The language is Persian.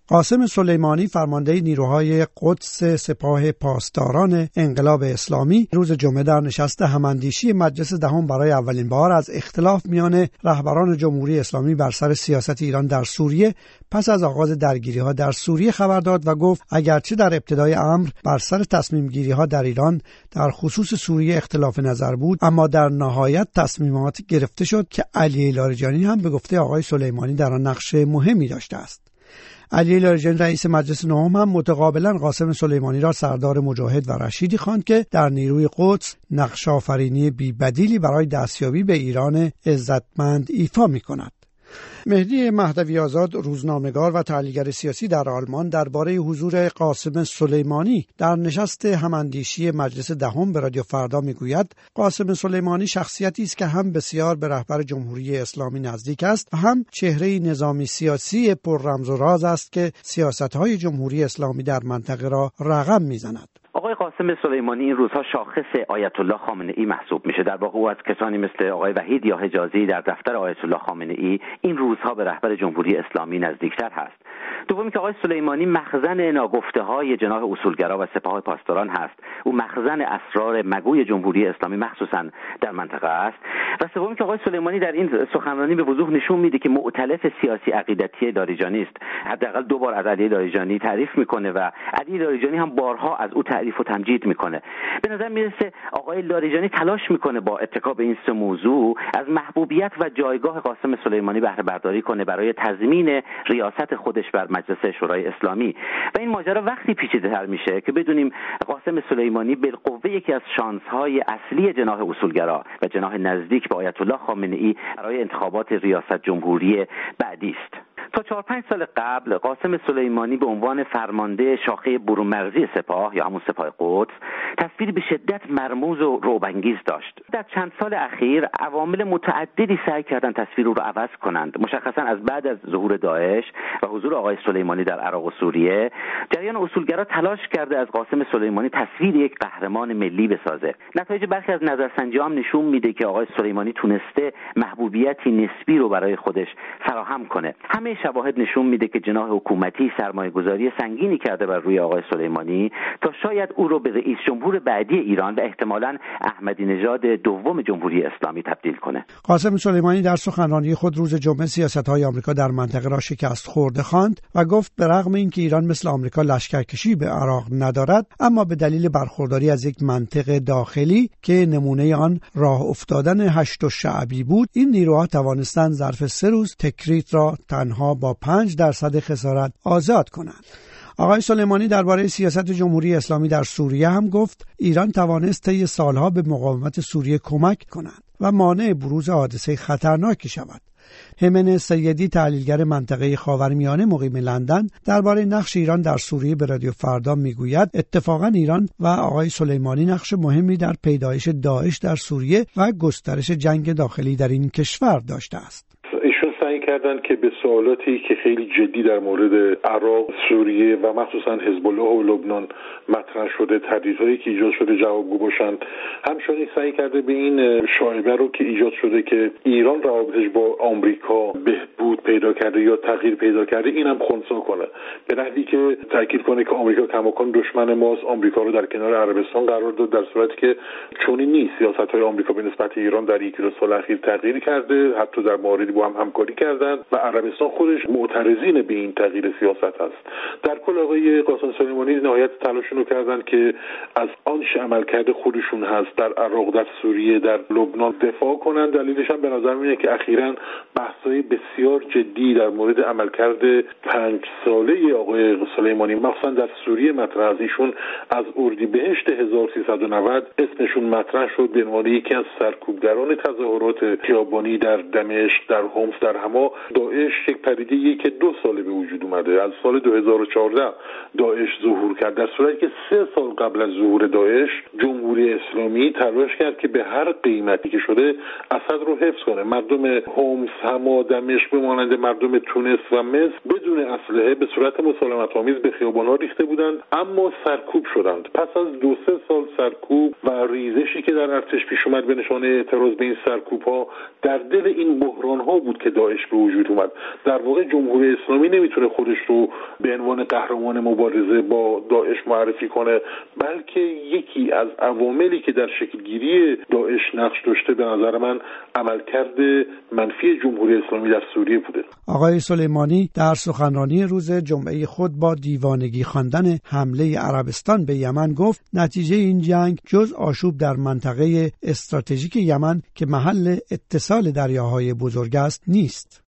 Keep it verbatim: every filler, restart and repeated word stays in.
قاسم سلیمانی فرمانده نیروهای قدس سپاه پاسداران انقلاب اسلامی روز جمعه در نشست هماندیشی مجلس دهم برای اولین بار از اختلاف میان رهبران جمهوری اسلامی بر سر سیاست ایران در سوریه پس از آغاز درگیری‌ها در سوریه خبر داد و گفت اگرچه در ابتدای امر بر سر تصمیم گیری‌ها در ایران در خصوص سوریه اختلاف نظر بود، اما در نهایت تصمیمات گرفته شد که علی لاریجانی هم به گفته آقای سلیمانی در آن نقش مهمی داشته است. علی لاریجانی رئیس مجلس نهم هم متقابلا قاسم سلیمانی را سردار مجاهد و رشیدی خواند که در نیروی قدس نقش آفرینی بی‌بدیلی برای دستیابی به ایران عزتمند ایفا می‌کند. مهدی مهدوی آزاد، روزنامه‌نگار و تحلیلگر سیاسی در آلمان، درباره حضور قاسم سلیمانی در نشست هماندیشی مجلس دهم به رادیو فردا میگوید قاسم سلیمانی شخصیتی است که هم بسیار به رهبر جمهوری اسلامی نزدیک است و هم چهره نظامی سیاسی پر رمز و راز است که سیاست‌های جمهوری اسلامی در منطقه را رقم میزند. آقای قاسم سلیمانی این روزها شاخص آیت الله خامنه ای محسوب میشه. در واقع او از کسانی مثل آقای وحید یا حجازی در دفتر آیت الله خامنه ای این روزها به رهبر جمهوری اسلامی نزدیکتر هست. دومی که آقای سلیمانی مخزن ناگفته‌های جناح اصولگرا و سپاه پاسداران هست. او مخزن اسرار مگوی جمهوری اسلامی مخصوصا در منطقه است. و سومی که آقای سلیمانی در این سخنرانی به وضوح نشون میده که مؤتلف سیاسی عقیدتی لاریجانی است. حداقل دو بار از علی لاریجانی تعریف میکنه و علی لاریجانی هم بارها از او تعریف و تمجید میکنه. به نظر میرسه آقای لاریجانی تلاش میکنه با اتکا به این سه موضوع از محبوبیت و جایگاه قاسم سلیمانی بهره برداری کنه برای تضمین ریاست خودش بر مجلس شورای اسلامی. و این ماجرا وقتی پیچیده‌تر میشه که بدونیم قاسم سلیمانی بالقوه یکی از شانس‌های اصلی جناح اصولگرا و جناح نزدیک به آیت الله خامنه ای برای انتخابات ریاست جمهوری بعدی است. تا چهار پنج سال قبل قاسم سلیمانی به عنوان فرمانده شاخه برون‌مرزی سپاه یا همون سپاه قدس تصویری به شدت مرموز و رعب‌انگیز داشت. در چند سال اخیر عوامل متعددی سعی کردند تصویر او را عوض کنند. مشخصا از بعد از ظهور داعش و حضور آقای سلیمانی در عراق و سوریه، جریان اصولگرا تلاش کرده از قاسم سلیمانی تصویر یک قهرمان ملی بسازه. نتایج برخی از نظرسنجی‌ها هم نشون میده که آقای سلیمانی تونسته محبوبیتی نسبی رو برای خودش فراهم کنه. همه شواهد نشون میده که جناح حکومتی سرمایه‌گذاری سنگینی کرده بر روی آقای سلیمانی تا شاید او رو به رئیس جمهور بعدی ایران و احتمالاً احمدی نژاد دوم جمهوری اسلامی تبدیل کنه. قاسم سلیمانی در سخنرانی خود روز جمعه سیاست‌های آمریکا در منطقه را شکست خورده خواند و گفت به رغم اینکه ایران مثل آمریکا لشکرکشی به عراق ندارد، اما به دلیل برخورداری از یک منطقه داخلی که نمونه آن راه افتادن هشت شعبی بود، این نیروها توانستند ظرف سه روز تکریت را تنها با پنج درصد خسارت آزاد کنند. آقای سلیمانی درباره سیاست جمهوری اسلامی در سوریه هم گفت ایران توانست طی سالها به مقاومت سوریه کمک کند و مانع بروز حادثه خطرناکی شود. همن سیدی، تحلیلگر منطقه خاورمیانه مقیم لندن، درباره نقش ایران در سوریه به رادیو فردا میگوید اتفاقا ایران و آقای سلیمانی نقش مهمی در پیدایش داعش در سوریه و گسترش جنگ داخلی در این کشور داشته است. سعی کردند که به سوالاتی که خیلی جدی در مورد عراق، سوریه و مخصوصا حزب الله و لبنان مطرح شده، تهدیدهایی که ایجاد شده جوابگو باشند. همچنین سعی کرده به این شایبه رو که ایجاد شده که ایران روابطش با آمریکا بهبود پیدا کرده یا تغییر پیدا کرده اینم خنثی کنه، به نحوی که تاکید کنه که آمریکا کماکان دشمن ماست، آمریکا رو در کنار عربستان قرار داد، در صورتی که چنین نیست. سیاست‌های آمریکا به نسبت ایران در یک دو سال اخیر تغییر کرده، حتی در موردی با هم همکاری کردند و عربستان خودش معترضین به این تغییر سیاست است. در کل آقای قاسم سلیمانی نهایت تلاششون رو کردن که از آنچه عملکرد خودشون هست در عراق، در سوریه، در لبنان دفاع کنند. دلیلش هم به نظر میاد که اخیراً بحث‌های بسیار جدی در مورد عملکرد پنج ساله آقای سلیمانی مخصوصا در سوریه مطرح است. ایشون از اردیبهشت هزار و سیصد و نود اسمشون مطرح شد به عنوان یکی از سرکوبگران تظاهرات خیابانی در دمشق، در حمص، در حما. داعش یک پدیده‌ای که دو ساله به وجود اومده. از سال دو هزار و چهارده داعش ظهور کرد، در صورتی که سه سال قبل از ظهور داعش جمهوری اسلامی تلاش کرد که به هر قیمتی که شده اسد رو حفظ کنه. مردم حمص، حما، دمشق به مانند مردم تونس و مصر بدون اسلحه به صورت مسالمت‌آمیز به خیابان‌ها ریخته بودند، اما سرکوب شدند. پس از دو سه سال سرکوب و ریزشی که در ارتش پیش اومد به نشانه اعتراض به این سرکوب‌ها، در دل این بحران‌ها بود که داعش به وجود اومد. در واقع جمهوری اسلامی نمیتونه خودش رو به عنوان قهرمان مبارزه با داعش معرفی کنه، بلکه یکی از عواملی که در شکلگیری داعش نقش داشته به نظر من عملکرد منفی جمهوری اسلامی در سوریه بوده. آقای سلیمانی در سخنرانی روز جمعه خود با دیوانگی خواندن حمله عربستان به یمن گفت نتیجه این جنگ جز آشوب در منطقه استراتژیک یمن که محل اتصال دریاهای بزرگ است نیست.